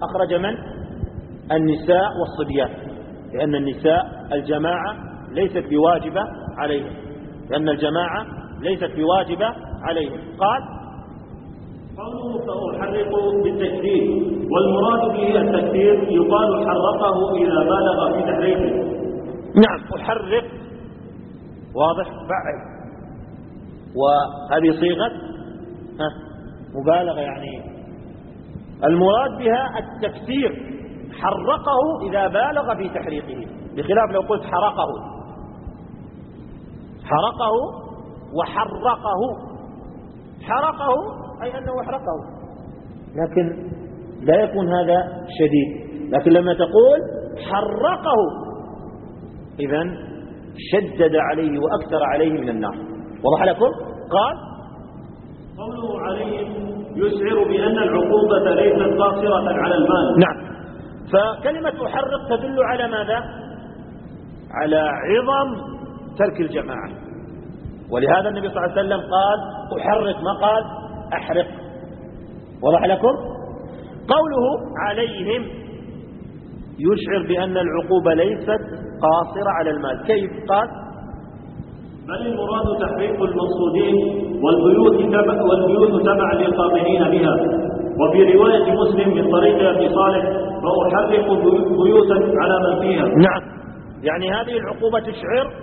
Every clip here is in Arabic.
أخرج من؟ النساء والصبيان، لأن النساء الجماعة ليست بواجبة عليهم، لأن الجماعة ليست بواجبة عليهم. قال قوله فأحرق بالتكبير، والمراد به التكبير يقال حرقه إذا بالغ في تحريقه. نعم، أحرق واضح فعل، وهذه صيغة مبالغة، يعني المراد بها التكثير، حرقه إذا بالغ في تحريقه، بخلاف لو قلت حرقه وحرقه. حرقه أي أنه أحرقه، لكن لا يكون هذا شديد. لكن لما تقول حرقه إذن شدد عليه وأكثر عليه من النار. وضح لكم؟ قال قوله عليهم يشعر بأن العقوبة ليست قاصرة على المال. نعم، فكلمة أحرق تدل على ماذا؟ على عظم ترك الجماعة، ولهذا النبي صلى الله عليه وسلم قال أحرق، ما قال أحرق. وضح لكم؟ قوله عليهم يشعر بأن العقوبة ليست قاصرة على المال. كيف؟ قال بل المراد تحريق المقصودين والبيوت تبع للقاطعين بها. وفي رواية مسلم من طريق أبي صالح فأحرق بيوتا على من فيها. نعم، يعني هذه العقوبة تشعر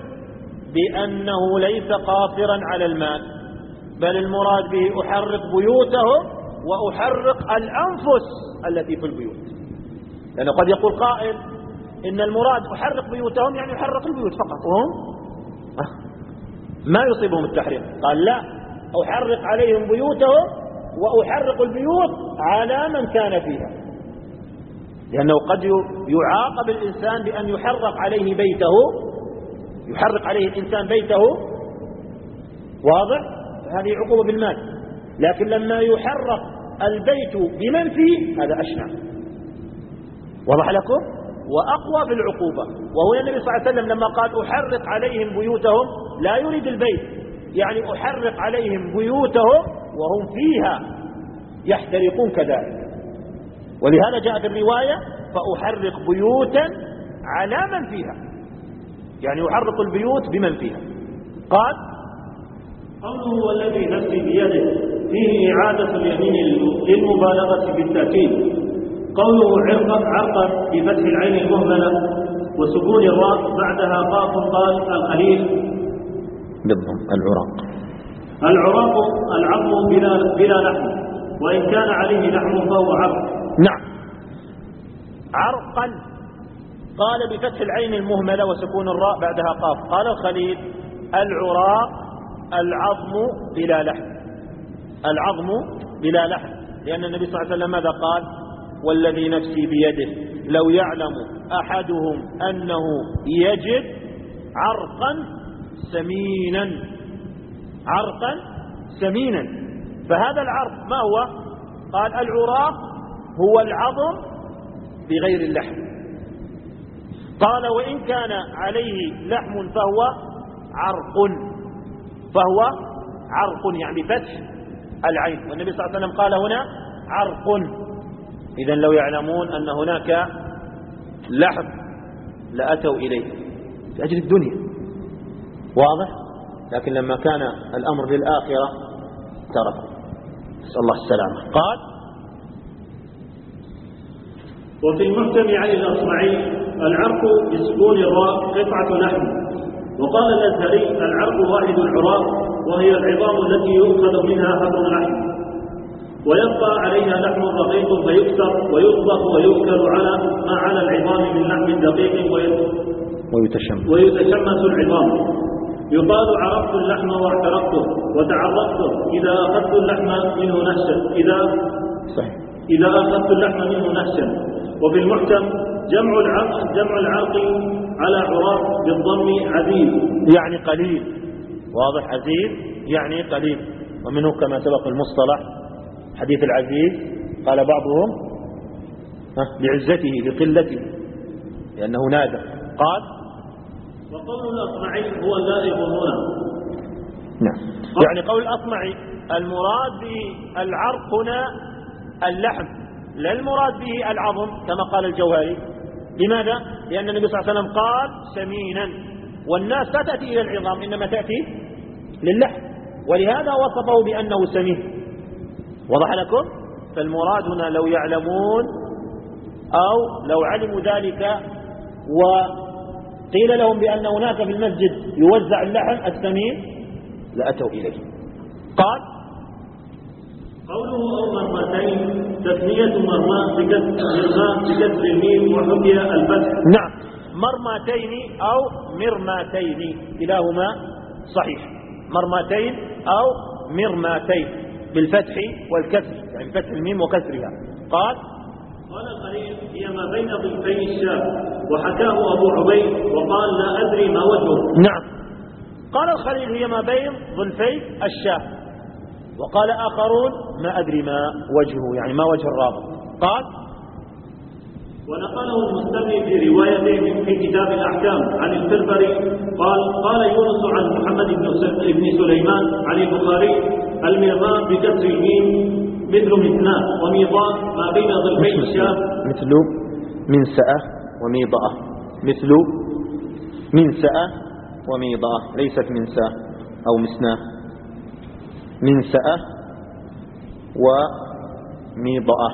بأنه ليس قاصرا على المال، بل المراد به أحرق بيوتهم وأحرق الأنفس التي في البيوت. لأنه قد يقول قائل إن المراد أحرق بيوتهم يعني أحرق البيوت فقط، وهم ما يصيبهم التحريق. قال لا، أحرق عليهم بيوتهم وأحرق البيوت على من كان فيها، لأنه قد يعاقب الإنسان بأن يحرق عليه بيته، يحرق عليه الإنسان بيته، واضح؟ هذه عقوبة بالمال. لكن لما يحرق البيت بمن فيه هذا أشنع. وضح لكم؟ وأقوى في العقوبة. وهنا النبي صلى الله عليه وسلم لما قال أحرق عليهم بيوتهم لا يريد البيت، يعني أحرق عليهم بيوتهم وهم فيها يحترقون كذلك. ولهذا جاءت الرواية فأحرق بيوتا على من فيها، يعني أحرق البيوت بمن فيها. قال قوله والذي نفسي بيده فيه إعادة اليمين للمبالغة بالتأكيد. قوله عرقا بفتح العين المهملة وسكون الراء بعدها قاف. قال الخليل بالضم العراق. العراق العظم بلا لحم، وإن كان عليه لحم فهو عرق. نعم، عرقا قال بفتح العين المهملة وسكون الراء بعدها قاف. قال الخليل العراق العظم بلا لحم، العظم بلا لحم، لأن النبي صلى الله عليه وسلم ماذا قال؟ والذي نفسي بيده لو يعلم أحدهم أنه يجد عرقا سمينا، عرقا سمينا. فهذا العرق ما هو؟ قال العراق هو العظم بغير اللحم. قال وإن كان عليه لحم فهو عرق، فهو عرق يعني فتح العين. والنبي صلى الله عليه وسلم قال هنا عرق. إذن لو يعلمون أن هناك لحم لأتوا إليه لأجل الدنيا، واضح؟ لكن لما كان الأمر للآخرة تركوا، نسأل الله السلامة. قال وفي المحكم عن الأصمعي العرق بسكون الراء قطعة لحم. وقال الأزهري العرق واحد العراق، وهي العظام التي يؤخذ منها حظ اللحم ويبقى عليها لحم رقيق فيكسر ويطبخ ويؤكل على العظام من لحم دقيق ويتشمس العظام. يقال عرفت اللحم واعترقته وتعرقته إذا أخذت اللحم منه نهشا، إذا أخذت اللحم منه نهشا. وفي المحكم جمع العرق على عراق بالضم عزيز يعني قليل، واضح؟ عزيز يعني قليل. ومنه كما سبق المصطلح حديث العزيز قال بعضهم لعزته لقلته لأنه نادى. قال وقول الأصمعي هو اللائق هنا. نعم، يعني قول الأصمعي المراد بالعرق هنا اللحم، لا المراد به العظم كما قال الجوهري. لماذا؟ لأن النبي صلى الله عليه وسلم قال سمينا، والناس لا تأتي إلى العظام إنما تأتي للحم، ولهذا وصفه بأنه سمين. وضح لكم؟ فالمراد هنا لو يعلمون أو لو علموا ذلك وقيل لهم بأن هناك في المسجد يوزع اللحم السمين لأتوا إليه. قال قوله أو مرمتين تثنية مرمى بكسر الميم وحكي الفتح. نعم، مرمتين أو مرماتين كلاهما صحيح، مرمتين أو مرماتين بالفتح والكسر، يعني فتح الميم وكسرها. قال الخليل هي ما بين ضلفي الشاة، وحكاه أبو عبيد وقال لا أدري ما وجهه. نعم، قال الخليل هي ما بين ضلفي الشاة، وقال آخرون ما أدري ما وجهه، يعني ما وجه الرابط. قال ونقله المستملي في روايته في كتاب الأحكام عن الفربري قال يونس عن محمد بن سليمان عن البخاري المرمى بكسر الميم مثل مثناه وميضاء ما بين ضلفي الشاة. مثل منسأة وميضاء، مثل منسأة وميضاء، ليست منساة أو مسناه، منسأة وميضاء.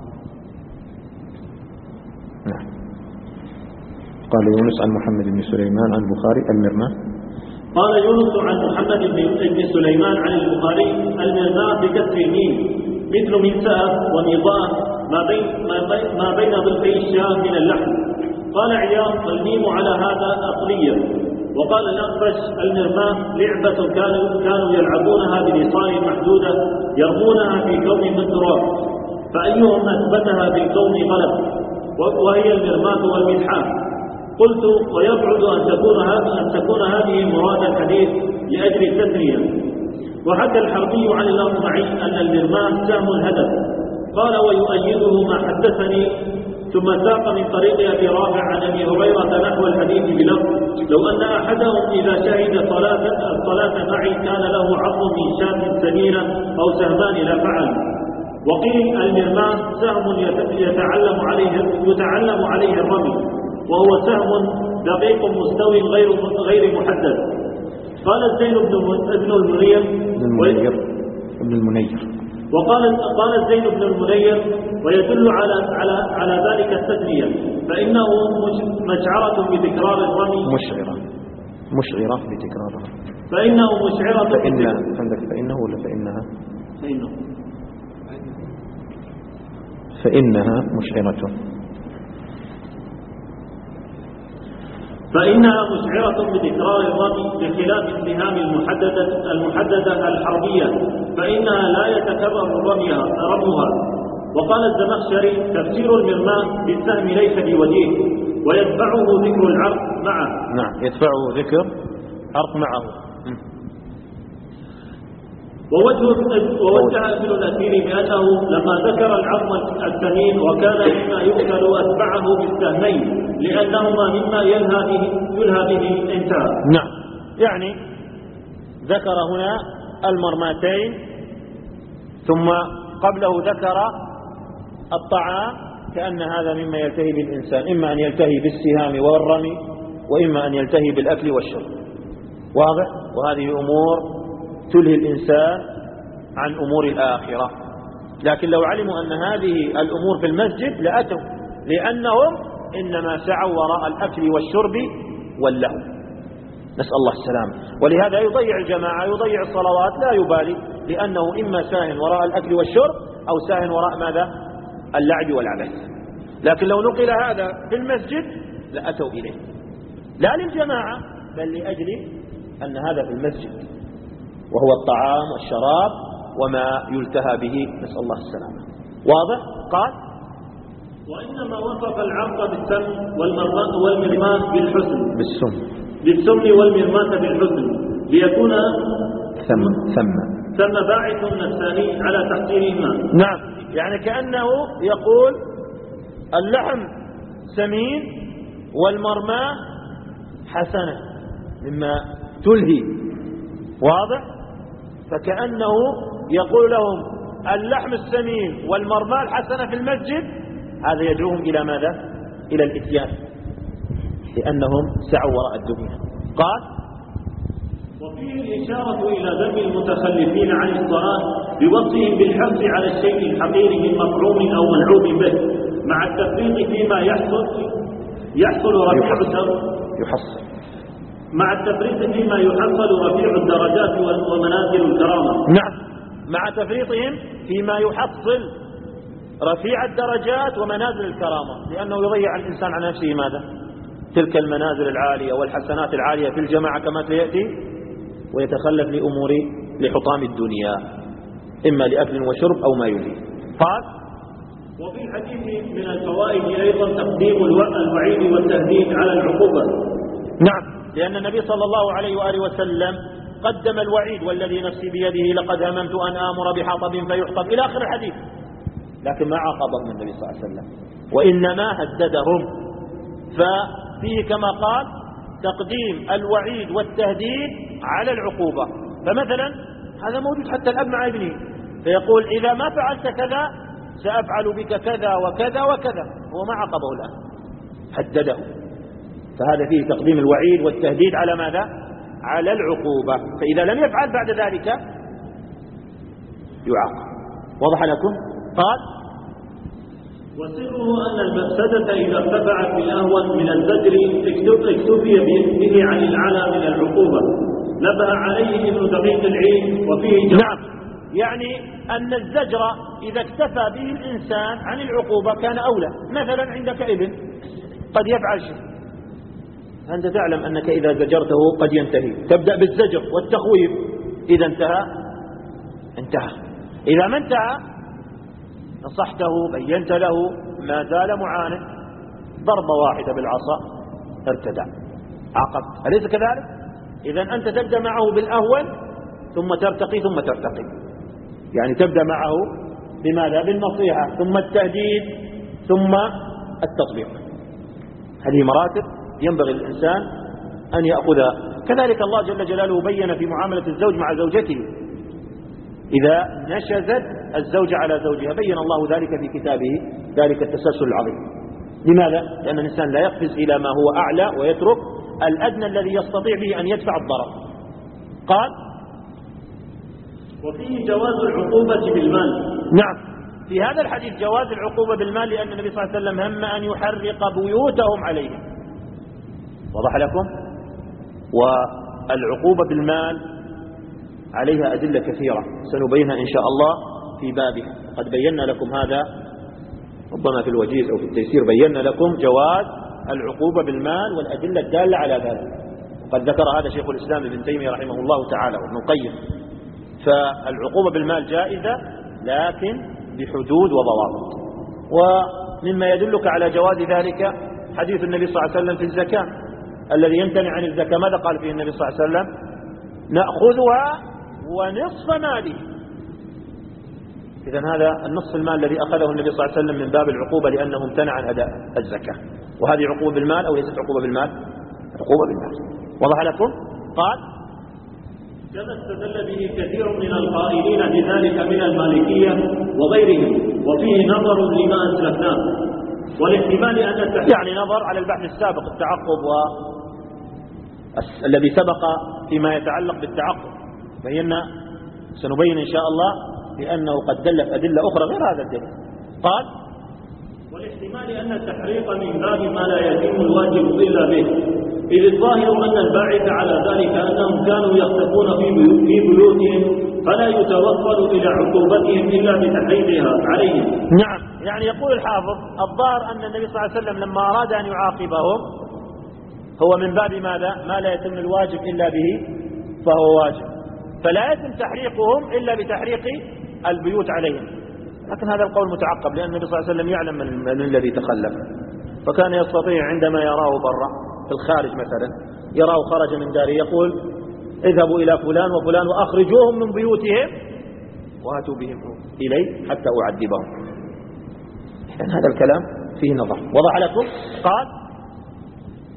نعم. قال يونس عن محمد بن سليمان عن البخاري المرمى. قال يونس عن محمد بن سليمان عن البخاري المرمى بكسر الميم مثل منسأة وميضاء ما بين ضلفي الشاة من اللحم. قال عياض الميم على هذا أصلية. وقال الأخفش المرمى لعبة كانوا يلعبونها بنصال محدودة يرمونها في كون من تراب، فأيهم أثبتها بالكون غلب، وهي المرماة والملحاة. قلت ويبعد أن تكون هذه مراد الحديث لأجل التثنية. وحكى الحربي عن الأصمعي أن المرماة سهم الهدف. قال ويؤيده ما حدثني. ثم ساق من طريق أبي رافع عن أبي هريرة نحو الحديث بلفظ لو أن أحدهم إذا شهد الصلاة معي كان له عظم من شاة سمينة أو سهمان لفعل. وقيل المرماة سهم يتعلم عليه الرمي، وهو سهم دقيق مستوي غير محدد. قال الزين بن المنير وقال الزين بن المنير ويدل على ذلك التثنية، فإنه مشعرة بتكرار الرمي مشعرة بتكرارها، فإنه مشعرة عندك فإنه ولا فإنها؟ فإنها مشعرة، فإنها مشعرة بتكرار الرمي بخلاف السهام المحددة الحربية، فإنها لا يتكرر رميها. وقال الزمخشري تفسير المرماة بالسهم ليس بوجيه، ويتبعه ذكر العرق معه. نعم، يتبعه ذكر عرق معه. ووجه ابن الأثير بأنه لما ذكر العظم السمين وكان مما يؤكل أتبعه بالسهمين لأنهما مما يلهى به الإنتاج. نعم، يعني ذكر هنا المرماتين ثم قبله ذكر الطعام، كأن هذا مما يلتهي بالإنسان، إما أن يلتهي بالسهام والرمي وإما أن يلتهي بالأكل والشرب. واضح؟ وهذه أمور تلهي الإنسان عن أمور الآخرة. لكن لو علموا أن هذه الأمور في المسجد لأتوا، لأنهم إنما سعوا وراء الأكل والشرب واللهو. نسأل الله السلام. ولهذا يضيع الجماعة، يضيع الصلوات، لا يبالي، لأنه إما ساهن وراء الأكل والشرب أو ساهن وراء ماذا؟ اللعب والعبث. لكن لو نقل هذا في المسجد لأتوا إليه، لا للجماعة بل لأجل أن هذا في المسجد، وهو الطعام والشراب وما يلتهى به، نسأل الله السلامة. واضح؟ قال وإنما وصف العرق بالسم والمرماة بالحسن، بالسم والمرماة بالحسن ليكون ثم باعث الثاني على تحصيلهما. نعم، يعني كأنه يقول اللحم سمين والمرماة حسنة مما تلهي. واضح؟ فكأنه يقول لهم اللحم السمين والمرمى الحسنة في المسجد، هذا يدعوهم إلى ماذا؟ إلى الإتيان، لأنهم سعوا وراء الدنيا. قال: وفيه الإشارة إلى ذم المتخلفين عن الصلاة بوصفهم بالحرص على الشيء الحقير من مطعوم أو ملعوب به، مع التفريط فيما يحصل رفيع الدرجات ومنازل الكرامة. نعم، مع تفريطهم فيما يحصل رفيع الدرجات ومنازل الكرامة، لأنه يضيع الإنسان عن نفسه ماذا؟ تلك المنازل العالية والحسنات العالية في الجماعة كما سيأتي، ويتخلف لأمور لحطام الدنيا، إما لأكل وشرب أو ما يليه. قال: وفي الحديث من الفوائد أيضا تقديم الوعيد والتهديد على العقوبة. نعم، لأن النبي صلى الله عليه وآله وسلم قدم الوعيد: والذي نفسي بيده لقد هممت أن آمر بحطب فيحطب، إلى آخر الحديث، لكن ما عاقبهم النبي صلى الله عليه وسلم، وإنما هددهم. ففيه كما قال تقديم الوعيد والتهديد على العقوبة. فمثلا هذا موجود حتى الأب مع ابنه، فيقول: إذا ما فعلت كذا سأفعل بك كذا وكذا وكذا، هو ما عاقبه الآن، هدده. فهذا فيه تقديم الوعيد والتهديد على ماذا؟ على العقوبة. فإذا لم يفعل بعد ذلك يعاقب. وضح لكم؟ قال: وسره أن المفسدة إذا ارتفعت بالأهون من الزجر اكتفي به عن العلى من العقوبة. نبه عليه ابن دقيق العيد وفيه نعم، يعني أن الزجر إذا اكتفى به الإنسان عن العقوبة كان أولى. مثلا عندك ابن قد يفعل شيء، أنت تعلم أنك إذا زجرته قد ينتهي، تبدأ بالزجر والتخويف، إذا انتهى. إذا ما انتهى نصحته، بينت له، ما زال معاند، ضربة واحدة بالعصا ارتدع، عاقبت، أليس كذلك؟ إذا أنت تبدأ معه بالأهون ثم ترتقي ثم ترتقي، يعني تبدأ معه بماذا؟ بالنصيحة، ثم التهديد، ثم التطبيق. هذه مراتب ينبغي الإنسان أن يأخذها. كذلك الله جل جلاله بين في معاملة الزوج مع زوجته إذا نشزت الزوجة على زوجها، بين الله ذلك في كتابه، ذلك التسلسل العظيم. لماذا؟ لأن الإنسان لا يقفز إلى ما هو أعلى ويترك الأدنى الذي يستطيع به أن يدفع الضرر. قال: وفيه جواز العقوبة بالمال. نعم، في هذا الحديث جواز العقوبة بالمال، لأن النبي صلى الله عليه وسلم هم أن يحرق بيوتهم عليه. وضح لكم؟ والعقوبة بالمال عليها أدلة كثيرة سنبينها إن شاء الله في بابها. قد بينا لكم هذا ربما في الوجيز أو في التيسير، بينا لكم جواز العقوبة بالمال والأدلة الدالة على ذلك. قد ذكر هذا شيخ الإسلام ابن تيمية رحمه الله تعالى وابن القيم. فالعقوبة بالمال جائزة لكن بحدود وضوابط. ومما يدلك على جواز ذلك حديث النبي صلى الله عليه وسلم في الزكاة، الذي يمتنع عن الزكاة ماذا قال فيه النبي صلى الله عليه وسلم؟ نأخذها ونصف ماله. إذن هذا النصف المال الذي أخذه النبي صلى الله عليه وسلم من باب العقوبة، لأنه امتنع عن أداء الزكاة. وهذه عقوبة بالمال أو ليست عقوبة بالمال؟ عقوبة بالمال. وضح لكم؟ قال: كما استدل به كثير من القائلين بذلك من المالكية وغيرهم، وفيه نظر لما أسلفناه، والاحتمال أن يعني نظر على البحث السابق، التعقب الذي سبق فيما يتعلق بالتعقب، سنبين إن شاء الله بأنه قد دلت أدلة أخرى غير هذا الدليل. قال: والاحتمال أن التحريق من باب ما لا يتم الواجب إلا به، إذ الظاهر أن الباعث على ذلك أنهم كانوا يختفون في بيوتهم، فلا يتوصل إلى عقوبتهم إلا بتحريقها عليهم. نعم، يعني يقول الحافظ الظاهر أن النبي صلى الله عليه وسلم لما أراد أن يعاقبهم هو من باب ماذا؟ ما لا يتم الواجب إلا به فهو واجب، فلا يتم تحريقهم إلا بتحريق البيوت عليهم. لكن هذا القول متعقب، لأن النبي صلى الله عليه وسلم يعلم من الذي تخلف، فكان يستطيع عندما يراه برا في الخارج مثلا، يراه خرج من داره يقول: اذهبوا إلى فلان وفلان وأخرجوهم من بيوتهم وهاتوا بهم إلي حتى أعذبهم. إذن هذا الكلام فيه نظر. وضح لكم؟ قال: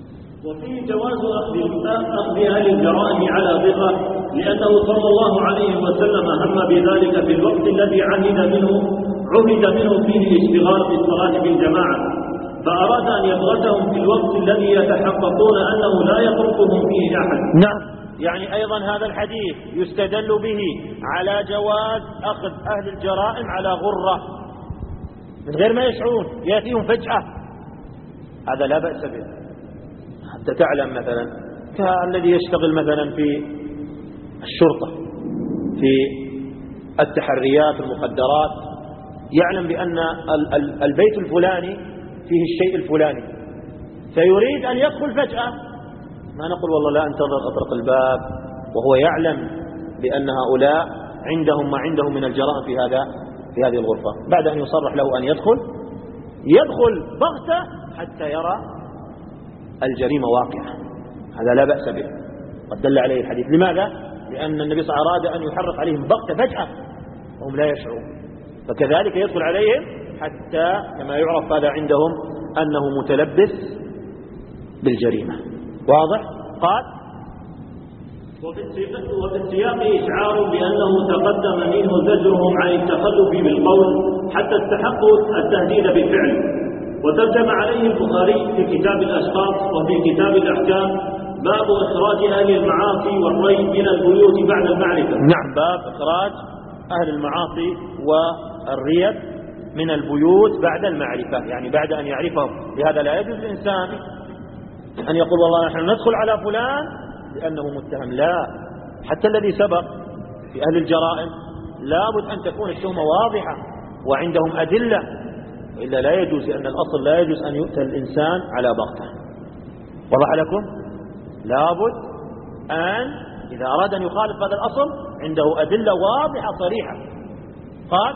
وفيه جواز أخذ أهل الجرائم على ضغة، لأنه صلى الله عليه وسلم هم بذلك في الوقت الذي عهد منه فيه الاشتغال بالصلاة بالجماعة، فأراد أن يبغتهم في الوقت الذي يتحققون أنه لا يتركهم فيه أحد. نعم، يعني أيضا هذا الحديث يستدل به على جواز أخذ أهل الجرائم على غرة من غير ما يشعرون، يأتيهم فجأة، هذا لا بأس به. حتى تعلم مثلا كالذي يشتغل مثلا في الشرطة في التحريات المخدرات، يعلم بأن البيت الفلاني فيه الشيء الفلاني، فيريد أن يدخل فجأة، ما نقول والله لا انتظر أطرق الباب، وهو يعلم بأن هؤلاء عندهم ما عندهم من الجرائم في هذه الغرفة. بعد أن يصرح له أن يدخل بغتة حتى يرى الجريمة واقعة، هذا لا بأس به، قد دل عليه الحديث. لماذا؟ لأن النبي صلى الله عليه وسلم أراد أن يحرق عليهم بغتة فجأة وهم لا يشعرون، فكذلك يدخل عليهم حتى كما يعرف هذا عندهم أنه متلبس بالجريمة. واضح؟ قال: وفي السياق إشعار بأنه تقدم منه زجرهم عن التخلف بالقول حتى استحقوا التهديد بالفعل. وترجم عليه البخاري في كتاب الأشخاص وفي كتاب الأحكام باب إخراج أهل المعاصي والري من البيوت بعد المعرفة. نعم، باب إخراج أهل المعاصي والريب من البيوت بعد المعرفة، يعني بعد أن يعرفهم. لهذا لا يجوز للإنسان أن يقول والله نحن ندخل على فلان لأنه متهم، لا، حتى الذي سبق في أهل الجرائم لابد أن تكون التهمة واضحة وعندهم أدلة، وإلا لا يجوز، لأن الأصل لا يجوز أن يؤتى الإنسان على بغتة. وضح لكم؟ لابد أن إذا أراد أن يخالف هذا الأصل عنده أدلة واضحة صريحة. قال: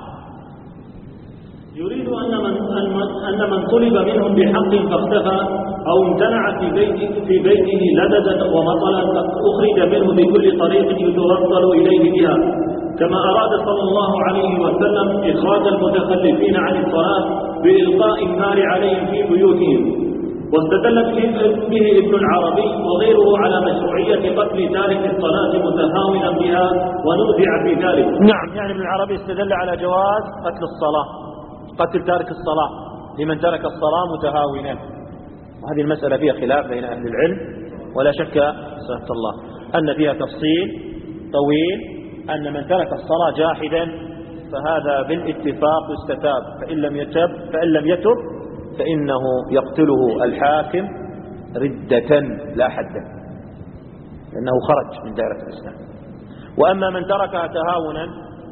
يريد أن من طلب منهم بحق فاختفى أو امتنع في بيته لددا ومطلا أخرج منه بكل طريق يتوصل إليه بها، كما أراد صلى الله عليه وسلم إخراج المتخلفين عن الصلاة بإلقاء النار عليهم في بيوتهم. واستدل به ابن العربي وغيره على مشروعية قتل تارك الصلاة متهاونا بها ونوزع في ذلك. نعم، يعني ابن العربي استدل على جواز قتل تارك الصلاة لمن ترك الصلاة متهاونا، وهذه المسألة فيها خلاف بين أهل العلم، ولا شك سبحان الله أن فيها تفصيل طويل، أن من ترك الصلاة جاحدا فهذا بالاتفاق يستتاب، فإن لم يتب فإنه يقتله الحاكم ردة لا حدا، لأنه خرج من دائرة الإسلام. وأما من تركها تهاونا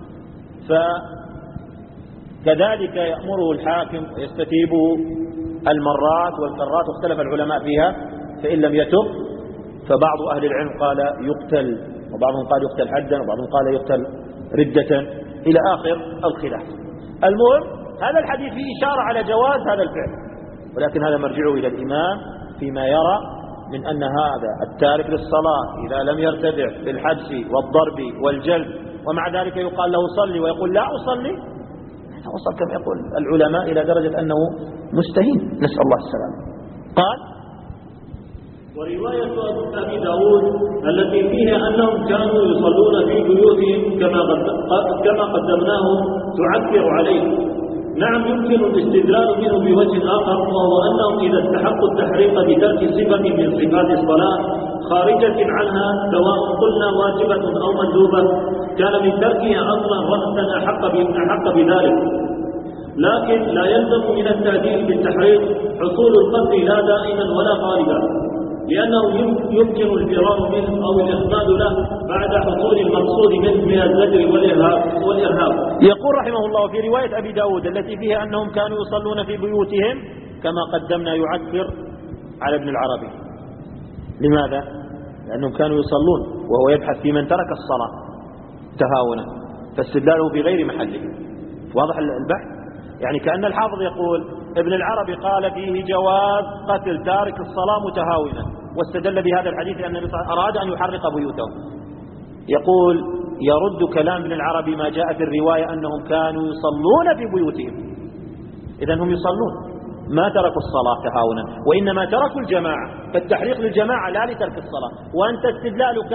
فكذلك يأمره الحاكم ويستتيبه المرات والكرات، واختلف العلماء فيها، فإن لم يتب فبعض أهل العلم قال يقتل، وبعضهم قال يقتل حدا، وبعضهم قال يقتل ردة، إلى آخر الخلاف. المهم هذا الحديث فيه إشارة على جواز هذا الفعل، ولكن هذا مرجعه إلى الإمام فيما يرى من أن هذا التارك للصلاة إذا لم يرتدع بالحبس والضرب والجلد ومع ذلك يقال له صلي ويقول لا أصلي، وصل كما يقول العلماء إلى درجة أنه مستهين، نسأل الله السلامة. قال: ورواية أبي داود التي فيها أنهم كانوا يصلون في بيوتهم كما قدمناه تعكر عليه. نعم، يمكن الاستدلال منه بوجه آخر، وهو أنهم إذا استحقوا التحريق بترك صفة من صفات الصلاة خارجة عنها سواء قلنا واجبة أو مندوبة، كان من تركها أصلا رأسا أحق بذلك. لكن لا يلزم من التهديد بالتحريق حصول القتل لا دائما ولا غالبا، لأنه يمكن الفرار منه أو الإخماد له بعد حصول المقصود منه من الزجر والإرهاب. يقول رحمه الله في رواية أبي داود التي فيها أنهم كانوا يصلون في بيوتهم كما قدمنا يعكر على ابن العربي. لماذا؟ لأنهم كانوا يصلون وهو يبحث في من ترك الصلاة تهاونا، فاستدلاله في غير محله. واضح البحث؟ يعني كأن الحافظ يقول ابن العربي قال فيه جواز قتل تارك الصلاة متهاونا، واستدل بهذا الحديث أن النبي صلى الله عليه وسلم أراد أن يحرق بيوتهم. يقول يرد كلام ابن العربي ما جاء في الرواية أنهم كانوا يصلون في بيوتهم، إذن هم يصلون، ما تركوا الصلاة تهاونا، وإنما تركوا الجماعة، فالتحريق للجماعة لا لترك الصلاة. وأنت استدلالك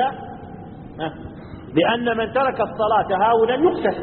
بأن من ترك الصلاة تهاونا يقتل،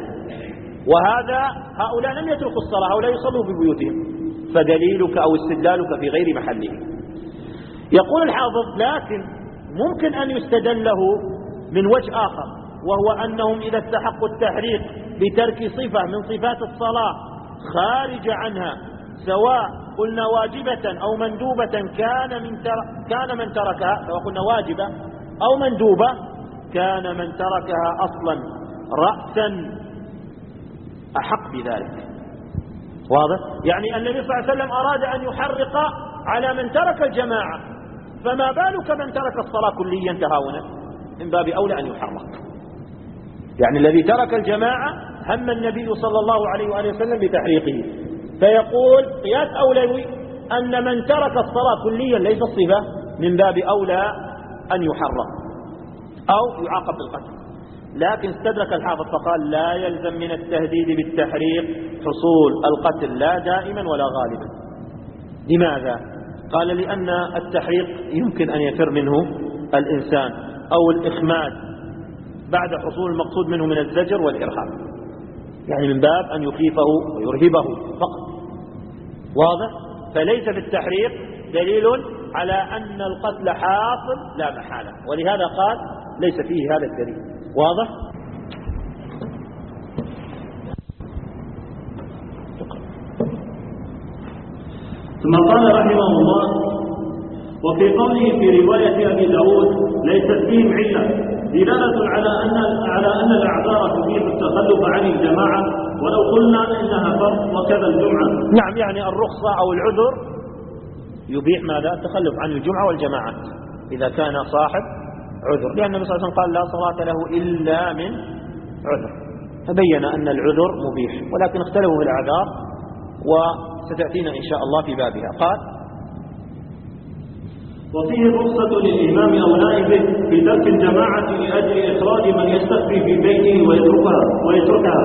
هؤلاء لم يتركوا الصلاة، هؤلاء يصلوا في بيوتهم، فدليلك أو استدلالك في غير محله. يقول الحافظ: لكن ممكن أن يستدله من وجه آخر، وهو أنهم إذا استحقوا التحريق بترك صفة من صفات الصلاة خارج عنها، سواء قلنا واجبة أو مندوبة، كان من تركها، سواء قلنا واجبة أو مندوبة، كان من تركها أصلا رأسا أحق بذلك. واضح؟ يعني النبي صلى الله عليه وسلم أراد أن يحرق على من ترك الجماعة، فما بالك من ترك الصلاة كليا تهاونا؟ من باب أولى أن يحرق. يعني الذي ترك الجماعة هم النبي صلى الله عليه وآله وسلم بتحريقه، فيقول قياس أولوي أن من ترك الصلاة كليا ليس الصفة، من باب أولى أن يحرق أو يعاقب بالقتل. لكن استدرك الحافظ فقال: لا يلزم من التهديد بالتحريق حصول القتل لا دائما ولا غالبا. لماذا؟ قال: لأن التحريق يمكن أن يفر منه الإنسان، أو الإخماد بعد حصول المقصود منه من الزجر والإرهاب، يعني من باب أن يخيفه ويرهبه فقط. واضح؟ فليس في التحريق دليل على أن القتل حاصل لا محالة، ولهذا قال: ليس فيه هذا الدليل. واضح؟ ثم قال رحمه الله: وفي قوله في رواية أبي داود ليست فيهم علة دلالة على أن الأعذار تبيح التخلف عن الجماعة، ولو قلنا إنها فرض وكذا الجمعة. نعم، يعني الرخصة أو العذر يبيح ماذا؟ التخلف عن الجمعة والجماعات إذا كان صاحب عذر، لأن النبي صلى الله عليه وسلم قال: لا صلاة له إلا من عذر، فبين أن العذر مبيح، ولكن اختلفوا في الأعذار وستأتينا إن شاء الله في بابها. قال: وفيه الرخصة للإمام أو نائبه في ترك الجماعة لأجل إخراج من يستخفي في بيته ويتركها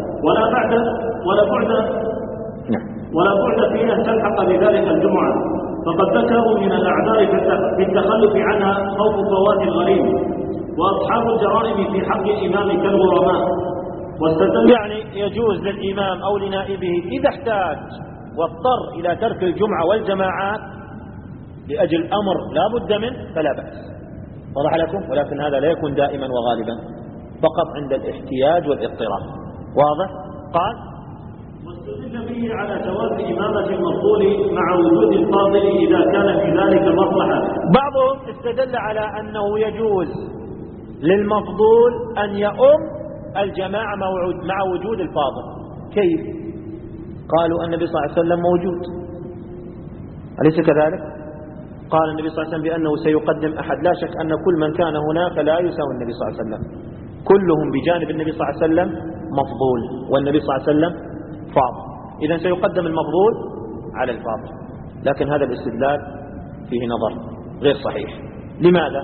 ولا بعد فيه أن تلحق بذلك الجمعة، فقد ذكروا من الأعذار في التخلف عنها خوف فوات الغريب، وأصحاب الجرائم في حق الإمام كالغرماء. يعني يجوز للإمام أو لنائبه إذا احتاج واضطر إلى ترك الجمعة والجماعات لأجل أمر لا بد منه فلا بأس. وضح لكم؟ ولكن هذا لا يكون دائما وغالبا، فقط عند الاحتياج والاضطرار. واضح؟ قال: واستدل به على جواز إمامة المفضول مع وجود الفاضل إذا كان في ذلك مصلحة. بعضهم استدل على أنه يجوز للمفضول أن يؤم الجماعة مع وجود الفاضل. كيف؟ قالوا النبي صلى الله عليه وسلم موجود، أليس كذلك؟ قال النبي صلى الله عليه وسلم بأنه سيقدم أحد، لا شك أن كل من كان هناك لا يساوي النبي صلى الله عليه وسلم، كلهم بجانب النبي صلى الله عليه وسلم مفضول، والنبي صلى الله عليه وسلم فاضل، إذن سيقدم المفضول على الفاضل. لكن هذا الاستدلال فيه نظر غير صحيح. لماذا؟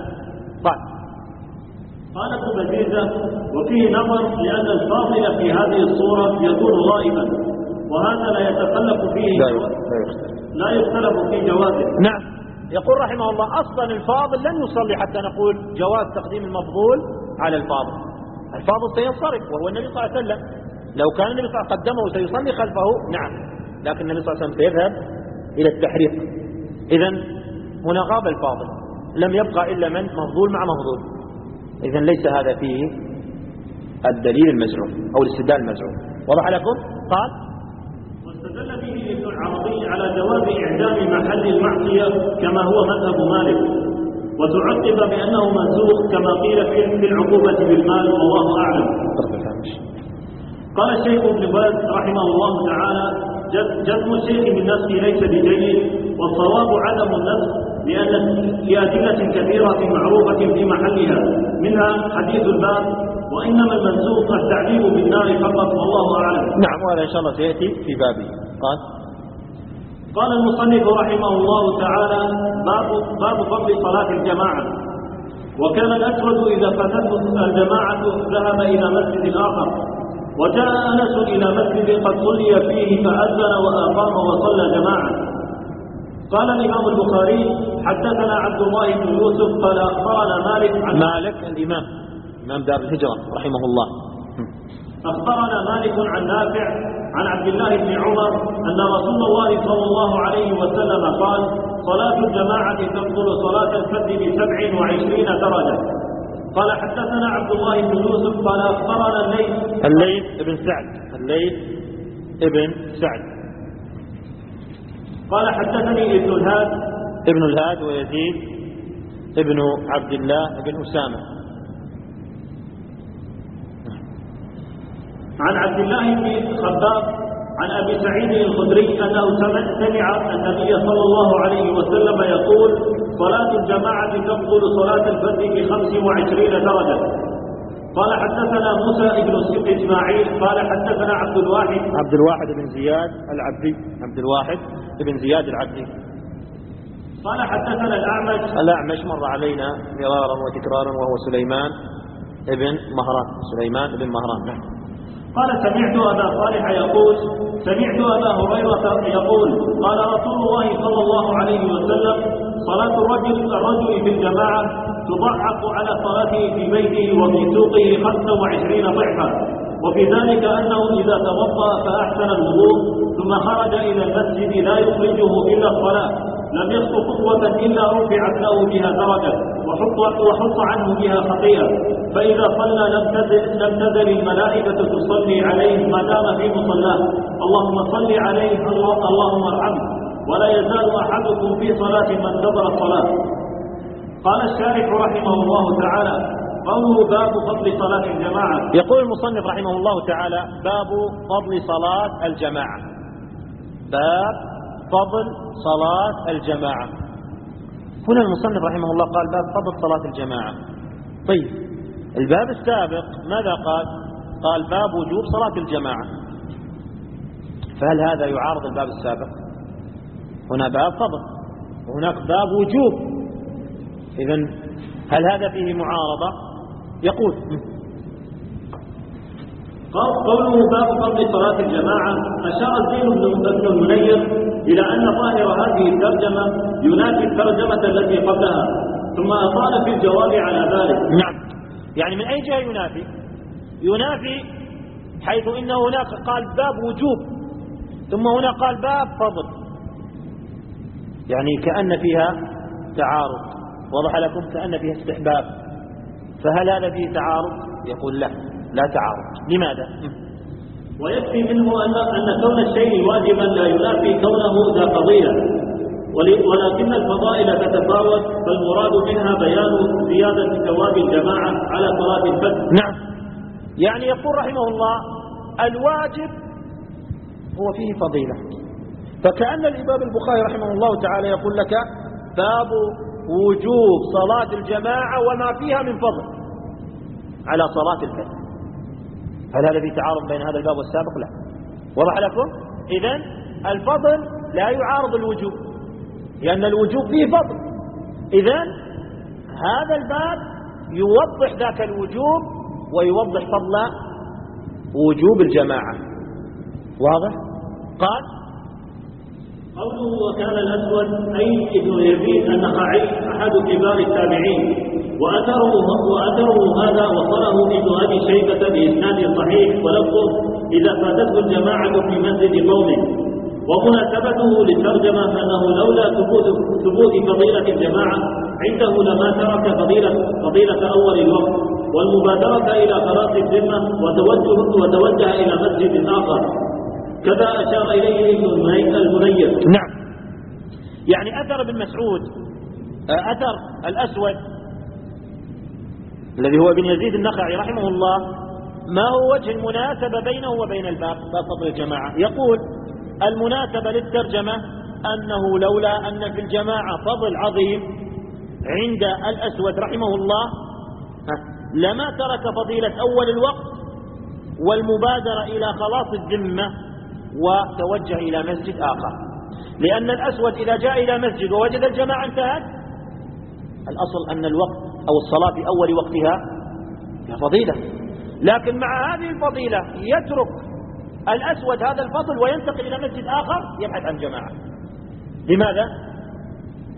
قال ابن بزيزة: وفيه نظر لأن الفاضل في هذه الصورة يكون غائبا، وهذا لا يتخلف فيه لا يختلف في جوازه. نعم، يقول رحمه الله: أصلا الفاضل لن يصلي حتى نقول جواز تقديم المفضول على الفاضل. الفاضل سينصرف وهو النبي صلى الله عليه وسلم، لو كان النبي صلى الله عليه وسلم قدمه سيصلي خلفه، نعم، لكن النبي صلى الله عليه وسلم سيذهب إلى التحريق. إذن هنا غاب الفاضل، لم يبقى إلا من مفضول مع مفضول، إذن ليس هذا فيه الدليل المزعوم أو الاستدلال المزعوم. وضح لكم؟ قال: واستدل به ابن العربي على جواز إعدام محل المعصية كما هو مذهب مالك، وتعقب بأنه منسوخ كما قيل في العقوبة بالمال، والله أعلم. قال الشيخ ابن باز رحمه الله تعالى: جزم الشيخ بالنسخ ليس بجيد، والصواب عدم النسخ لأدلة كثيرة معروفة في محلها، منها حديث الباب: وإنما المنسوخ التعذيب بالنار فقط، والله أعلم. نعم، وهذا إن شاء الله سيأتي في بابه. قال المصنف رحمه الله تعالى: باب فضل صلاة الجماعة. وكان الأسود إذا فاتته الجماعة ذهب إلى مسجد آخر، وجاء أنس إلى مسجد قد صلي فيه فأذن وأقام وصلى جماعة، قال الإمام البخاري حدثنا عبد الله بن يوسف قال أخبرنا مالك عن مالك الإمام إمام دار الهجرة رحمه الله. أخبرنا مالك عن نافع عن عبد الله بن عمر أن رسول الله صلى الله عليه وسلم قال صلاة الجماعة تفضل صلاة الفرد ب27 درجة. قال حدثنا عبد الله بن يوسف قال أخبرنا الليث بن سعد ابن سعد قال حدثني ابن الهاد ويزيد ابن عبد الله بن أسامة عن عبد الله بن خباب عن أبي سعيد الخدري أنه سمع النبي صلى الله عليه وسلم يقول صلاة الجماعة تفضل صلاة الفرد ب25 درجة. قال حدثنا موسى بن إسماعيل قال حدثنا عبد الواحد بن زياد العبدي قال حدثنا الأعمش مر علينا مرارا وتكرارا وهو سليمان بن مهران. قال سمعت أبا هريرة يقول قال رسول الله صلى الله عليه وسلم صلاة الرجل في الجماعة تضعف على صلاته في بيته وفي سوقه 25 ضعفا. وفي ذلك أنه إذا توضأ فأحسن الوضوء ثم خرج إلى المسجد لا يخرجه إلا الصلاة لم يخطو خطوة إلا رفعت له بها درجة وحط عنه بها خطيئة. فإذا صلى لم تزل الملائكة تصلي عليه ما دام في مصلاه اللهم صل عليه اللهم ارحمه ولا يزال أحدكم في صلاة ما انتظر الصلاة. قال الشارح رحمه الله تعالى قوله باب فضل صلاة الجماعة. يقول المصنف رحمه الله تعالى باب فضل صلاة الجماعة. باب فضل صلاة الجماعة. هنا المصنف رحمه الله قال باب فضل صلاة الجماعة. طيب الباب السابق ماذا قال؟ قال باب وجوب صلاة الجماعة. فهل هذا يعارض الباب السابق؟ هنا باب فضل وهناك باب وجوب، إذن هل هذا فيه معارضة؟ يقول قوله باب فضل صلاة الجماعة أشار الدين بن المنير إلى أن ظاهر هذه الترجمة ينافي الترجمة التي قبلها ثم أطال في الجواب على ذلك. نعم، يعني من أي جهة ينافي حيث إنه هناك قال باب وجوب ثم هنا قال باب فضل، يعني كأن فيها تعارض. وضح لكم كأن فيها استحباب. فهل هذا فيه تعارض؟ يقول لا تعارض. لماذا؟ ويكفي منه أن كون الشيء واجبا لا ينافي كونه ذا فضيلة، ولكن الفضائل تتفاوت فالمراد منها بيان زيادة ثواب الجماعة على صلاة الفجر. نعم، يعني يقول رحمه الله الواجب هو فيه فضيلة، فكأن الإمام البخاري رحمه الله تعالى يقول لك باب وجوب صلاة الجماعة وما فيها من فضل على صلاة الفجر. هل هذا في تعارض بين هذا الباب والسابق؟ لا. وضح لكم؟ إذن الفضل لا يعارض الوجوب لأن الوجوب فيه فضل. إذن هذا الباب يوضح ذاك الوجوب ويوضح فضل وجوب الجماعة. واضح؟ قال قوله وكان الأسود أي ابن يزيد النخعي أحد كبار التابعين، وأثره هذا وصله ابن أبي شيبة بإسناد صحيح ولفظه إذا فاتته الجماعة في مسجد قوم. ومناسبته للترجمة أنه لولا ثبوت فضيلة الجماعة عنده لما ترك فضيلة أول الوقت والمبادرة إلى خلاص الذمة وتوجه إلى مسجد آخر. كذا أشار إليه ابن المنير. نعم، يعني أثر ابن مسعود أثر الأسود الذي هو ابن يزيد النخعي رحمه الله ما هو وجه المناسبة بينه وبين الباب فضل الجماعة؟ يقول المناسبة للترجمة أنه لولا أن في الجماعة فضل عظيم عند الأسود رحمه الله لما ترك فضيلة أول الوقت والمبادرة إلى خلاص الذمة وتوجه إلى مسجد آخر، لأن الأسود إذا جاء إلى مسجد ووجد الجماعة انتهت، الأصل أن الوقت أو الصلاة في أول وقتها هي فضيلة، لكن مع هذه الفضيلة يترك الأسود هذا الفضل وينتقل إلى مسجد آخر يبحث عن جماعة. لماذا؟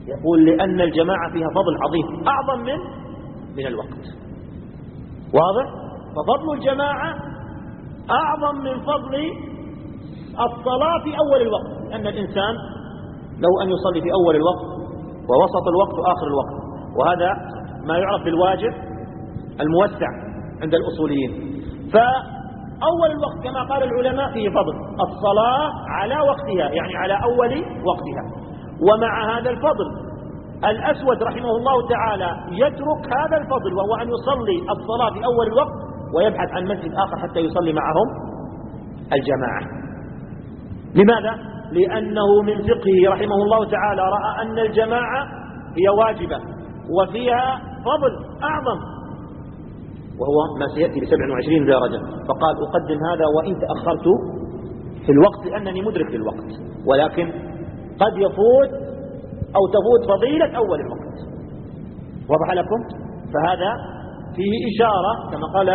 يقول لأن الجماعة فيها فضل عظيم أعظم من الوقت. واضح؟ ففضل الجماعة أعظم من فضل الصلاة في أول الوقت، لأن الإنسان لو أن يصلي في أول الوقت ووسط الوقت وآخر الوقت، وهذا ما يعرف بالواجب الموسع عند الأصوليين. فأول الوقت كما قال العلماء فيه فضل الصلاة على وقتها، يعني على أول وقتها. ومع هذا الفضل الأسود رحمه الله تعالى يترك هذا الفضل، وهو أن يصلي الصلاة في أول الوقت ويبحث عن مسجد آخر حتى يصلي معهم الجماعة. لماذا؟ لأنه من فقهه رحمه الله تعالى رأى أن الجماعة هي واجبة وفيها فضل أعظم، وهو ما سيأتي ب27 درجة، فقال أقدم هذا وإن تأخرت في الوقت لأنني مدرك للوقت، ولكن قد يفوت أو تفوت فضيلة أول الوقت. وضح لكم؟ فهذا فيه إشارة كما قال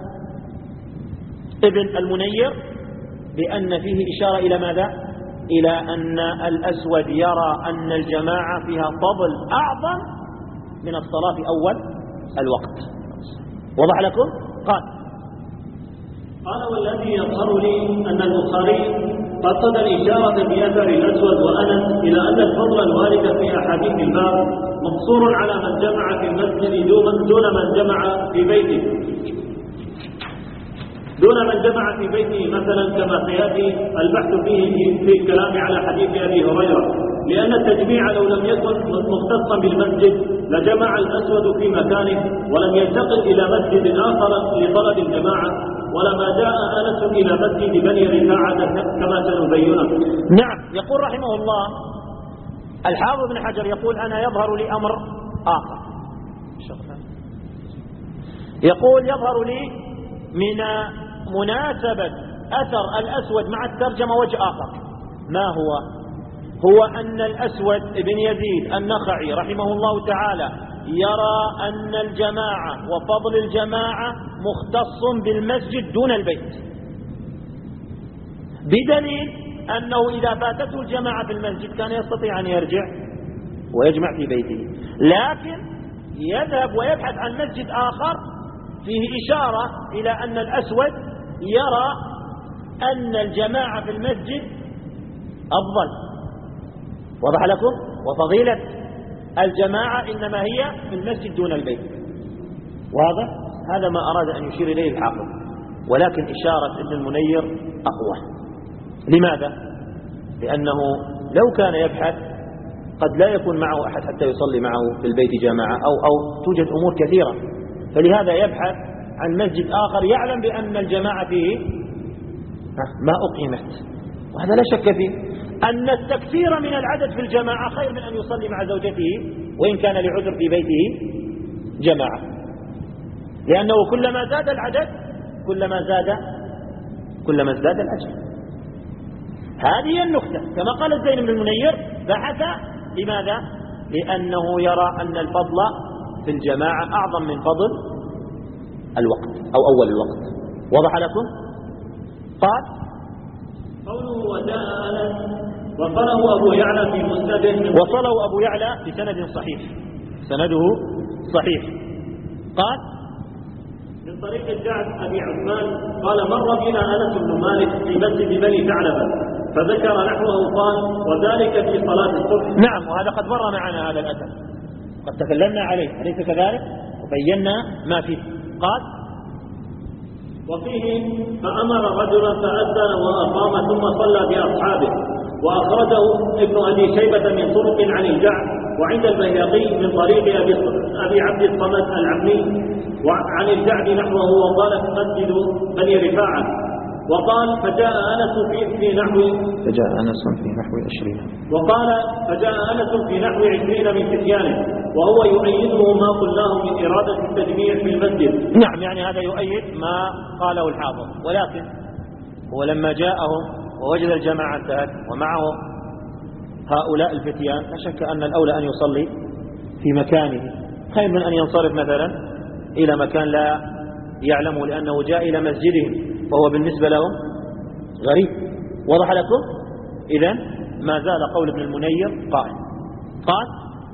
ابن المنير بأن فيه إشارة إلى ماذا؟ إلى أن الأسود يرى أن الجماعة فيها فضل أعظم من الصلاة في أول الوقت. وضح لكم؟ قال والذي يظهر لي أن البخاري قصد الإشارة بأثر الأسود وأنس إلى أن الفضل الوارد في أحاديث الباب مقصور على من جمع في المسجد دون من جمع في بيته، مثلا كما سيأتي البحث فيه في الكلام على حديث أبي هريرة، لأن التجميع لو لم يكن مختصا بالمسجد لجمع الأسود في مكانه ولم ينتقل إلى مسجد آخر لطلب الجماعة، ولما جاء أنس إلى مسجد بني رفاعة كما سنبينه. نعم. يقول رحمه الله الحافظ بن حجر يقول أنا يظهر لي أمر آخر، يقول يظهر لي من مناسبة أثر الأسود مع الترجمة وجه آخر. ما هو أن الأسود بن يزيد النخعي رحمه الله تعالى يرى أن الجماعة وفضل الجماعة مختص بالمسجد دون البيت، بدليل أنه إذا فاتته الجماعة في المسجد كان يستطيع أن يرجع ويجمع في بيته، لكن يذهب ويبحث عن مسجد آخر. فيه إشارة إلى أن الأسود يرى أن الجماعة في المسجد أفضل. وضح لكم؟ وفضيلة الجماعة إنما هي في المسجد دون البيت. واضح؟ هذا ما أراد أن يشير إليه الحافظ، ولكن إشارة ابن المنير أقوى. لماذا؟ لأنه لو كان يبحث قد لا يكون معه أحد حتى يصلي معه في البيت جماعة أو توجد أمور كثيرة، فلهذا يبحث عن مسجد آخر يعلم بأن الجماعة فيه ما أقيمت. وهذا لا شك فيه أن التكثير من العدد في الجماعة خير من أن يصلي مع زوجته وإن كان لعذر في بيته جماعة، لأنه كلما زاد العدد كلما ازداد الأجر. هذه النقطة كما قال الزين بن المنير بحث. لماذا؟ لأنه يرى أن الفضل في الجماعة أعظم من فضل الوقت أو أول الوقت. وضح لكم؟ قال قوله وجاء أنس وصله أبو يعلى في مسنده، وصله أبو يعلى بسند صحيح، سنده صحيح. قال من طريق الجعد أبي عثمان قال مر بنا أنس بن مالك في مسجد بني ثعلبة فذكر نحوه قال وذلك في صلاة الصبح. نعم، وهذا قد مر معنا هذا الأثر، قد تكلمنا عليه أليس كذلك؟ وبينا ما فيه. قال وفيه فأمر رجلا فأذن وأقام ثم صلى بأصحابه، وأخرجه ابن أبي شيبة من طرق عن الجعد، وعند البيهقي من طريق أبي عبد الصمد العمي وعن الجعد نحوه، وقال مسجد بني رفاعة. وقال فجاء أنس في نحو 20. وقال فجاء أنس في نحو 20 من فتيانه، وهو يؤيده ما قلناه من إرادة التجميع في المسجد. نعم، يعني هذا يؤيد ما قاله الحافظ، ولكن هو لما جاءهم ووجد الجماعة انتهت ومعه هؤلاء الفتيان لا شك أن الأولى أن يصلي في مكانه خير من أن ينصرف مثلا إلى مكان لا يعلمه، لأنه جاء إلى مسجدهم وهو بالنسبة لهم غريب. وضح لكم؟ إذن ما زال قول ابن المنير قال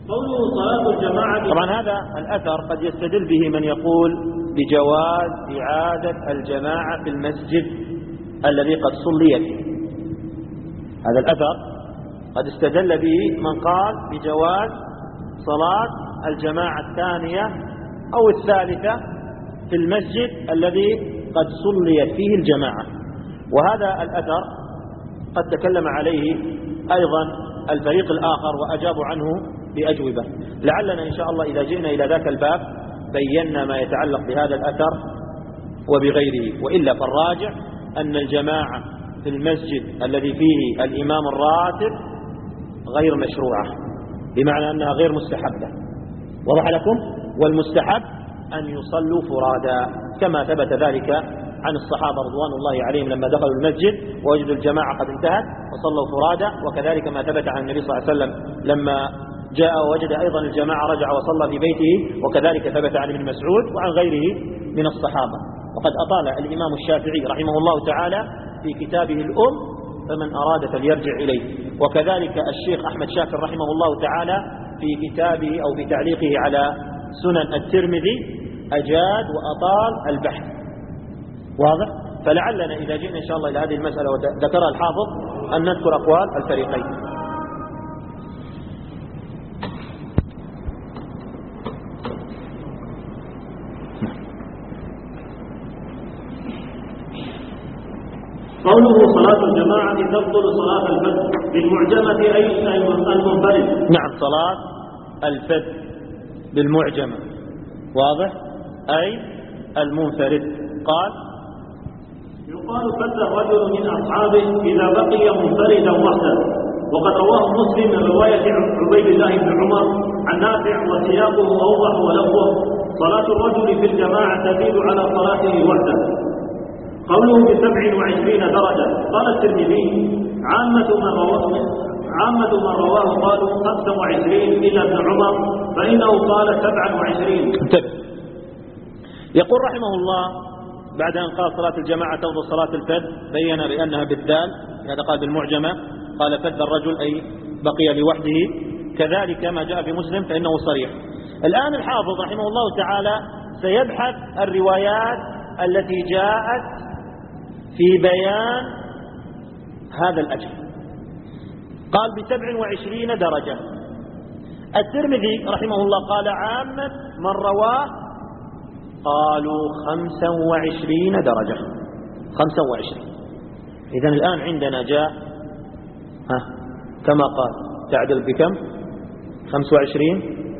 قوله صلاة الجماعة. طبعا هذا الأثر قد يستدل به من يقول بجواز إعادة الجماعة في المسجد الذي قد صلي فيه. هذا الأثر قد استدل به من قال بجواز صلاة الجماعة الثانية أو الثالثة في المسجد الذي قد صليت فيه الجماعة. وهذا الأثر قد تكلم عليه أيضا الفريق الآخر وأجابوا عنه بأجوبة. لعلنا إن شاء الله إذا جئنا إلى ذاك الباب بينا ما يتعلق بهذا الأثر وبغيره. وإلا فالراجع أن الجماعة في المسجد الذي فيه الإمام الراتب غير مشروعة، بمعنى أنها غير مستحبة. وضح لكم؟ والمستحب أن يصلوا فرادا، كما ثبت ذلك عن الصحابة رضوان الله عليهم لما دخلوا المسجد ووجدوا الجماعة قد انتهت وصلوا فرادا. وكذلك ما ثبت عن النبي صلى الله عليه وسلم لما جاء ووجد أيضا الجماعة رجع وصلى في بيته. وكذلك ثبت عن ابن مسعود وعن غيره من الصحابة. وقد أطال الإمام الشافعي رحمه الله تعالى في كتابه الأم، فمن أراد فليرجع إليه. وكذلك الشيخ أحمد شاكر رحمه الله تعالى في كتابه أو في تعليقه على سنن الترمذي أجاد وأطال البحث. واضح؟ فلعلنا إذا جئنا إن شاء الله إلى هذه المسألة وذكرها الحافظ أن نذكر أقوال الفريقين. قوله صلاة الجماعة تبطل صلاة الفجر بالمعجمة أي المنفرد. نعم، صلاة الفجر بالمعجمة. واضح؟ أي المنفرد. قال يقال فد الرجل من أصحابه إذا بقي منفردا وحده. وقد رواه مسلم من رواية عبيد الله بن عمر عن نافع وسياقه أوضح ولفظه صلاة الرجل في الجماعة تزيد على صلاته وحده. قوله ب27 درجة. قال الترمذي عامة من رواه قالوا 25 إلا ابن عمر فإنه قال 27. انتبه. يقول رحمه الله بعد أن قال صلاة الجماعة تفضل صلاة الفذ بين بأنها بالدال، هذا قال بالمعجمة، قال فذ الرجل أي بقي لوحده. كذلك ما جاء في مسلم فإنه صريح. الآن الحافظ رحمه الله تعالى سيبحث الروايات التي جاءت في بيان هذا الأجر. قال ب27 درجة. الترمذي رحمه الله قال عامة من رواه قالوا 25 درجة. 25. إذن الآن عندنا جاء كما قال تعدل بكم 25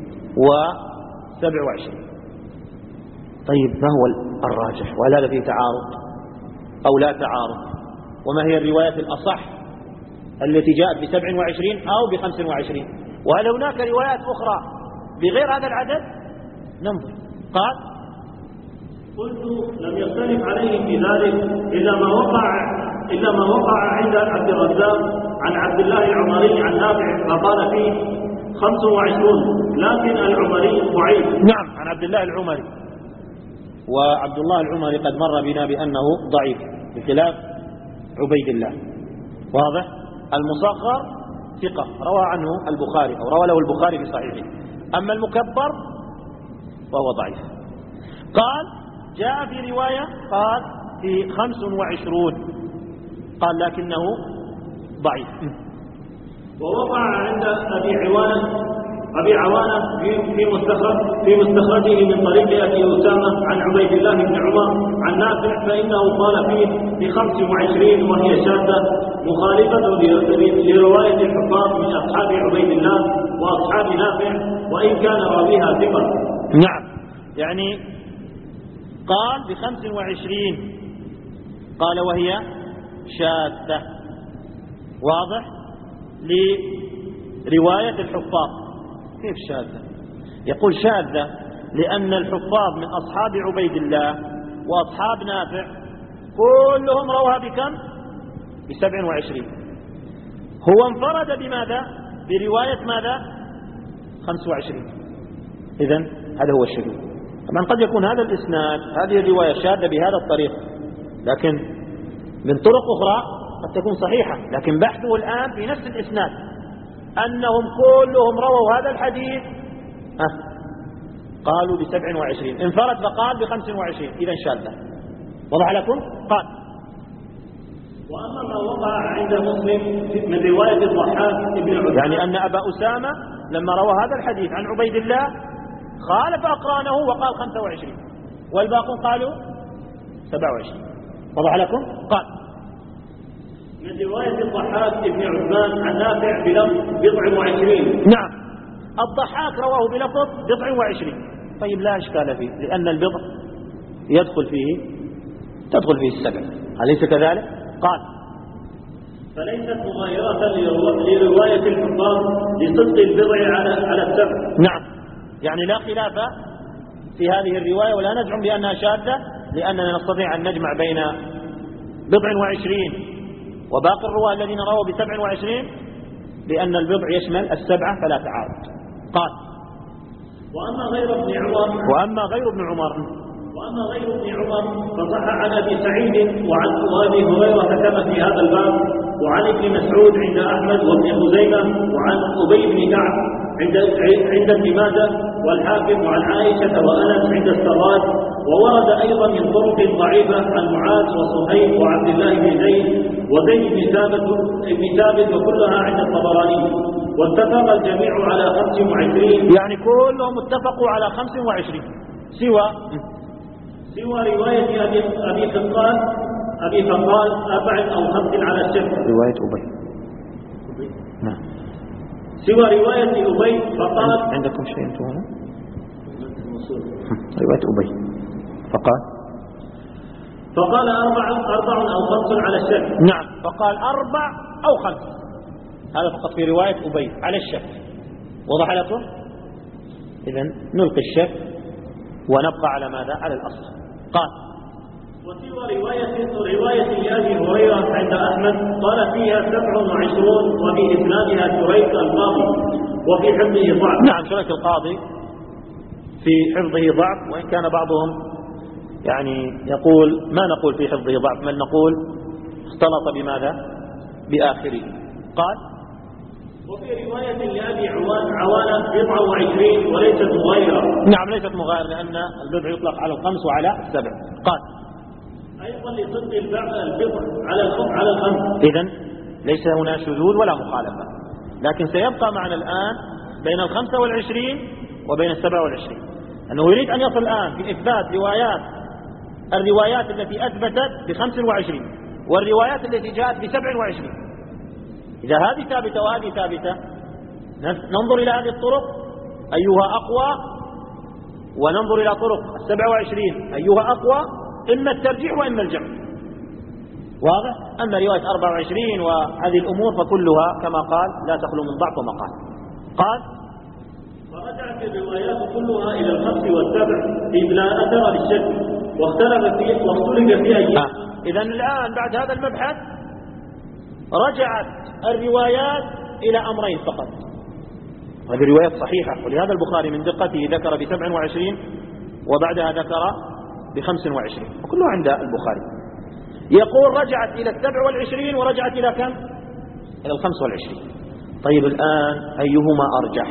و27. طيب ما هو الراجح؟ وهل هذا فيه تعارض أو لا تعارض؟ وما هي الروايات الأصح التي جاءت ب27 أو ب25؟ وهل هناك روايات أخرى بغير هذا العدد؟ ننظر. قال قلت لم يختلف عليهم في ذلك إلا ما وقع عند عبد الرزاق عن عبد الله العمري عن نافع فقال فيه 25، لكن العمري ضعيف. نعم، عن عبد الله العمري. وعبد الله العمري قد مر بنا بأنه ضعيف بخلاف عبيد الله. واضح؟ المصغر ثقة روى عنه البخاري أو روى له البخاري في صحيحه. أما المكبر فهو ضعيف. قال جاء في رواية قال في 25 قال لكنه ضعيف. ووقع عند أبي عوانة في مستخرجه من طريق أبي أسامة عن عبيد الله بن عمر عن نافع فإنه قال فيه ب25 وهي شاذة مخالفة لرواية الحفاظ من أصحاب عبيد الله وأصحاب نافع وإن كان راويها ثقة. نعم، يعني قال ب25 قال وهي شاذة. واضح؟ لرواية الحفاظ. كيف شاذة؟ يقول شاذة لأن الحفاظ من أصحاب عبيد الله وأصحاب نافع كلهم روها بكم؟ ب27. هو انفرد بماذا؟ برواية ماذا؟ 25. إذن هذا هو الشذوذ. طبعا قد يكون هذا الإسناد هذه الرواية شاذة بهذا الطريق، لكن من طرق أخرى قد تكون صحيحة، لكن بحثه الآن في نفس الإسناد أنهم كلهم رووا هذا الحديث قالوا ب27، انفرد فقال ب25، إذا شاذة. وضح لكم؟ قال: وأما ما وقع عند مسلم من رواية الضحاك بن عثمان، يعني أن أبا أسامة لما روى هذا الحديث عن عبيد الله خالف أقرانه وقال 25، والباقون قالوا 27. وضح لكم؟ قال: من رواية الضحاك بن عثمان عن نافع بلفظ 29. نعم، الضحاك رواه بلفظ 29. طيب، لا إشكال فيه، لأن البضع تدخل فيه السبع، أليس كذلك؟ قال: فليست مغايرة لرواية الحفاظ لصدق البضع على السبع. نعم، يعني لا خلاف في هذه الرواية، ولا نزعم بأنها شاذة، لأننا نستطيع أن نجمع بين 27 وباقي الرواة الذين رووا ب27 بأن البضع يشمل السبعة، فلا تعارض. قال: وأما غير ابن عمر فصح عن أبي سعيد وعن أبي هريرة كما في هذا الباب، وعن ابن مسعود عند أحمد وابن خزيمة، وعن أبي بن كعب عند ابن ماجه والحاكم، وعن عائشة وأنس عند السراج. وورد أيضا من طرق ضعيفة عن معاذ وصهيب وعبد الله بن زيد وزيد بن ثابت وكلها عند الطبراني. واتفق الجميع على 25، يعني كلهم اتفقوا على 25 سوى رواية أبي فقال 4 أو 5 على الشك. رواية أبي. نعم. سوى رواية أبي فقال. عندكم شيء أنتم هنا؟ رواية أبي فقال 4 أو 5 على الشك. نعم، فقال 4 أو 5، هذا فقط في رواية أبي على الشك. وضح لكم؟ إذن نلقي الشك ونبقى على ماذا؟ على الأصل. قال: وسوى رواية لأبي هريرة عند أحمد قال فيها 27 وفي إسنادها شريك القاضي وفي حفظه ضعف. نعم، شريك القاضي في حفظه ضعف، وإن كان بعضهم يعني يقول ما نقول في حفظه ضعف، بل نقول اختلط بماذا؟ بآخره. قال: وفي رواية لأبي عوانة 27 وليست مغايرة. نعم، ليست مغايرة، لأن البضع يطلق على 5 وعلى 7. قال: أيضا لصدق البضع على 5. إذن ليس هنا شذوذ ولا مخالفة، لكن سيبقى معنا الآن بين 25 وبين 27، أنه يريد أن يصل الآن في إثبات الروايات التي أثبتت ب25 والروايات التي جاءت ب27. إذا هذه ثابتة وهذه ثابتة، ننظر إلى هذه الطرق أيها أقوى، وننظر إلى طرق 27 أيها أقوى، إما الترجيح وإما الجمع. واضح؟ أما رواية 24 وهذه الأمور فكلها كما قال لا تخلو من ضعف ومقال. قال: فرجعت الروايات كلها إلى 5 و7 إذ لا أثر للشك واختلف في أيام. إذن الآن بعد هذا المبحث رجعت الروايات إلى أمرين فقط، هذه الروايات صحيحة، ولهذا البخاري من دقته ذكر ب27 وبعدها ذكر ب25، وكله عند البخاري. يقول رجعت إلى 27 ورجعت إلى كم؟ إلى 25. طيب الآن أيهما أرجح؟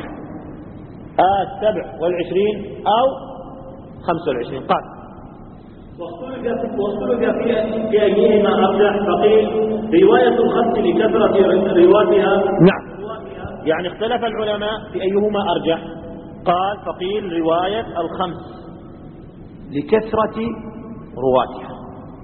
27 أو 25؟ قال: واختلف في أيهما أرجح، فقيل رواية الخمس لكثرة رواتها. نعم، يعني اختلف العلماء في أيهما أرجح. قال: فقيل رواية الخمس لكثرة رواتها،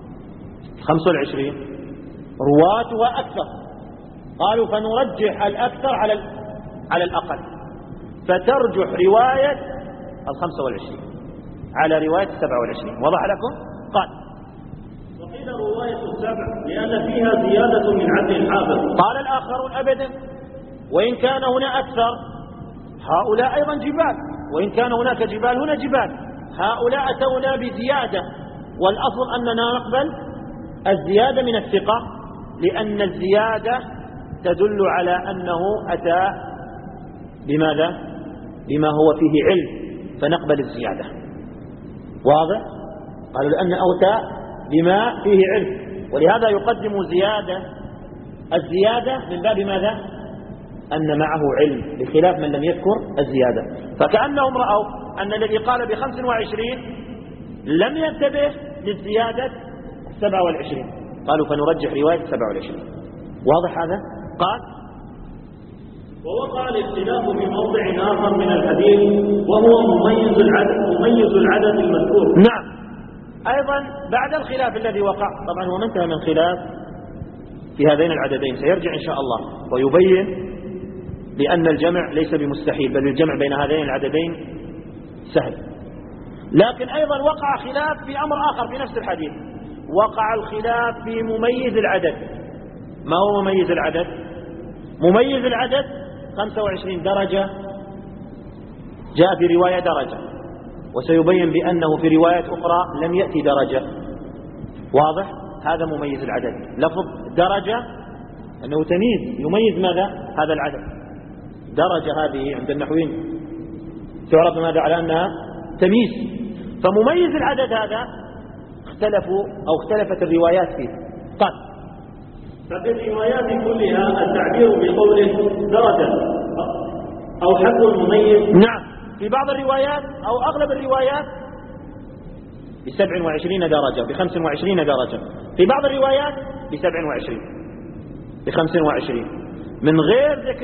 25 رواتها أكثر، قالوا فنرجح الأكثر على الأقل، فترجح رواية 25 على رواية 27. وضح لكم؟ قال: وقيل رواية 7 لأن فيها زيادة من عدل الحافظ. قال الآخرون: أبدا، وإن كان هنا أكثر هؤلاء أيضا جبال، وإن كان هناك جبال هنا جبال، هؤلاء أتونا بزيادة، والأصل أننا نقبل الزيادة من الثقة، لأن الزيادة تدل على أنه أتى بماذا؟ بما هو فيه علم، فنقبل الزيادة. واضح؟ قالوا لأن أوتى بما فيه علم، ولهذا يقدم الزيادة من باب ماذا؟ أن معه علم بخلاف من لم يذكر الزيادة. فكأنهم رأوا أن الذي قال ب25 لم ينتبه للزيادة 27، قالوا فنرجح رواية 27. واضح هذا؟ قال ووقع الاختلاف في موضع آخر من الحديث وهو مميز العدد المذكور. نعم، أيضا بعد الخلاف الذي وقع، طبعا هو ما انتهى من خلاف في هذين العددين، سيرجع إن شاء الله ويبين بأن الجمع ليس بمستحيل، بل الجمع بين هذين العددين سهل. لكن أيضا وقع خلاف في أمر آخر في نفس الحديث، وقع الخلاف في مميز العدد. ما هو مميز العدد؟ مميز العدد 25 درجة جاء في رواية درجة، وسيبين بأنه في رواية أخرى لم يأتي درجة. واضح؟ هذا مميز العدد. لفظ درجة أنه تمييز يميز ماذا؟ هذا العدد. درجة هذه عند النحويين تعرف ماذا؟ على أنها تمييز. فمميز العدد هذا اختلفت الروايات فيه. قال ففي الروايات كلها التعبير بقوله درجة أو حد مميز. نعم، في بعض الروايات أو أغلب الروايات ب27 درجة، ب25 درجة، في بعض الروايات ب27 ب25 من غير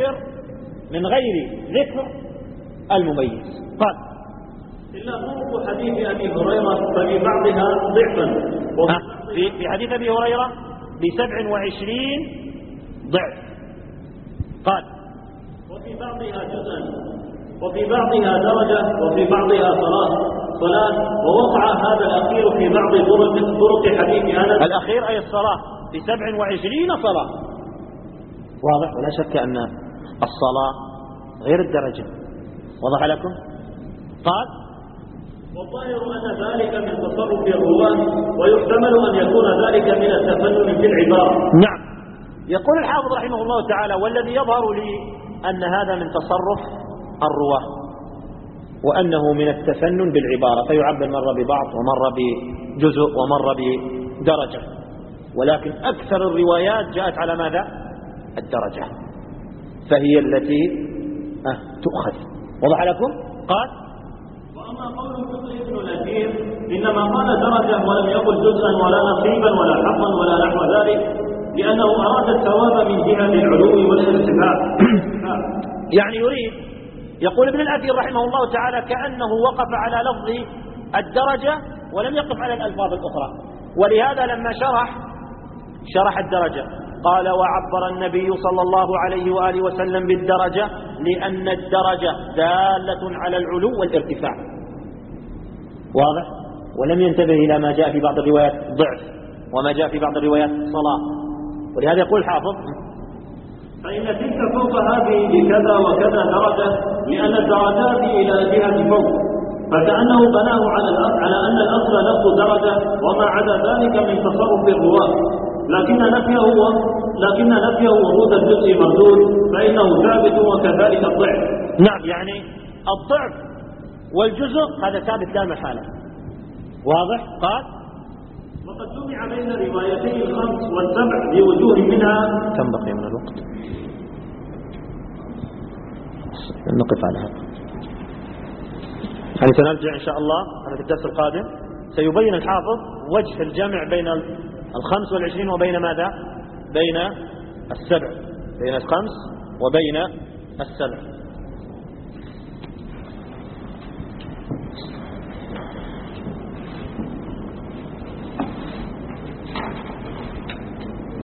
ذكر المميز. قال إلا طرق حديث أبي هريرة ففي بعضها ضعفا، في حديث أبي هريرة ب27 ضعف. قال وفي بعضها جزءا وفي بعضها درجة وفي بعضها صلاة ووقع هذا الأخير في بعض طرق حديث أنس. الأخير أي الصلاة ب27 صلاة. واضح؟ ولا شك أن الصلاة غير الدرجة. وضح لكم؟ قال والظاهر أن ذلك من تصرف الرواة ويحتمل أن يكون ذلك من التفنن في العبارة. نعم، يقول الحافظ رحمه الله تعالى والذي يظهر لي أن هذا من تصرف الرواة وأنه من التفنن بالعبارة، فيعبر مرة ببعض ومرة بجزء ومرة بدرجة، ولكن أكثر الروايات جاءت على ماذا؟ الدرجة، فهي التي تؤخذ. وضح لكم؟ قال وأما قول الفقه ابن الأثير إنما قال درجة ولم يقل جزءا ولا نصيبا ولا حقا ولا نحو ذلك، لأنه أراد الثواب من جهة العلو والارتفاع. يعني يريد، يقول ابن الأثير رحمه الله تعالى كأنه وقف على لفظ الدرجة ولم يقف على الألفاظ الأخرى، ولهذا لما شرح الدرجة قال وعبر النبي صلى الله عليه وآله وسلم بالدرجة لأن الدرجة دالة على العلو والارتفاع. واضح؟ ولم ينتبه إلى ما جاء في بعض الروايات ضعف وما جاء في بعض الروايات صلاة، ولهذا يقول الحافظ فإن تلك فوق هذه بكذا وكذا درجة، لأن الدرجات إلى جهة فوق، فكأنه بناه على أن الأصل لفظ درجة وما عدا ذلك من تصرف الرواة، لكن نفيه ورود الجزء مردود، فإنه ثابت وكذلك الضعف. نعم، يعني الضعف والجزء هذا ثابت لا محالة. واضح؟ قال وقد جمع بين روايتي الخمس والسبع بوجوه منها. كم بقي من الوقت؟ نقف على هذا، يعني سنرجع إن شاء الله في الدرس القادم. سيبين الحافظ وجه الجمع بين 25 وبين ماذا؟ بين السبع، بين الخمس وبين السبع.